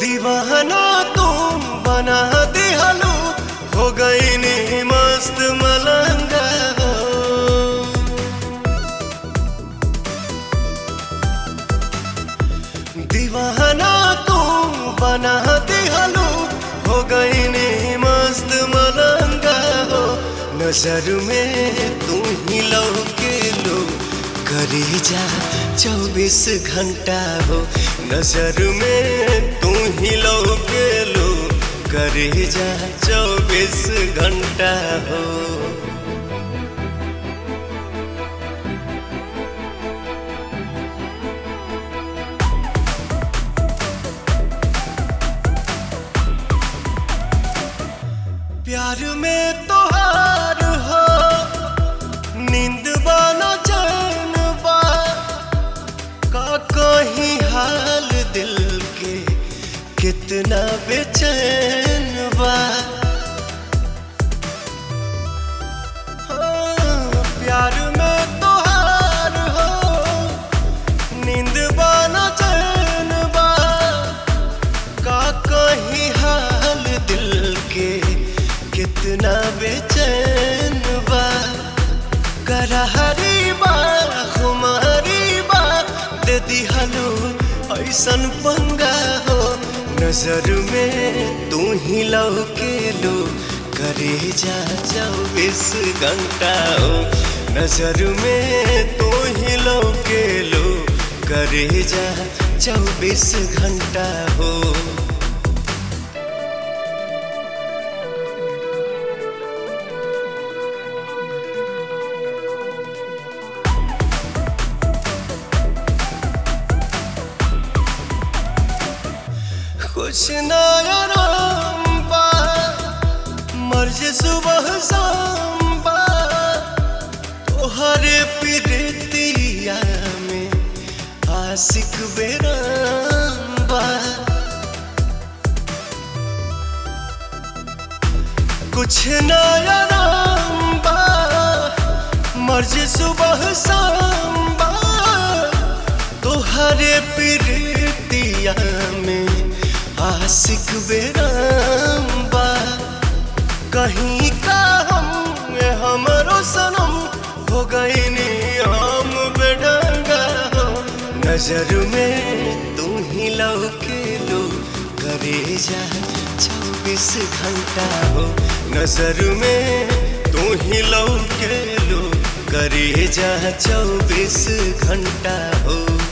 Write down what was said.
दीवाना तुम बना दिहलू, हो गई नी मस्त मलंगा हो। दीवाना तुम बना दिहलू, हो गई नी मस्त मलंगा हो। नजर में तू ही लौके लो, करी जा 24 घंटा हो। नजर में तू ही लौके लो, करी जा 24 घंटा हो। प्यार में तो हार हो, नींद बाना चैन बा, का कहीं हाल दिल के कितना बेचैन बा। प्यार में तो हार हो, नींद बाना चैन बा, का कहीं हाल दिल के कितना बेचैन बा। करहरी बा खुमारी बा, दे दिहलो ऐसन पंगा हो। नजर में तू ही लौके लो, करे जा 24 घंटा हो। नजर में तू ही लौके लो, करे जा 24 घंटा हो। कुछ नया नाम बा, मर्ज सुबह शाम बा, तोहरे प्रीतिया में आशिक बेराम बा। कुछ नया नाम बा, मर्ज सुबह शाम बा, तोहरे प्रीतिया में आशिक बेराम बा। कहीं का हमरो सनम, हो गई नी हम बेढंगा हो। नजर में तू ही लौके लो, करे जा 24 घंटा हो। नजर में तू ही लौके लो, करे जा 24 घंटा हो।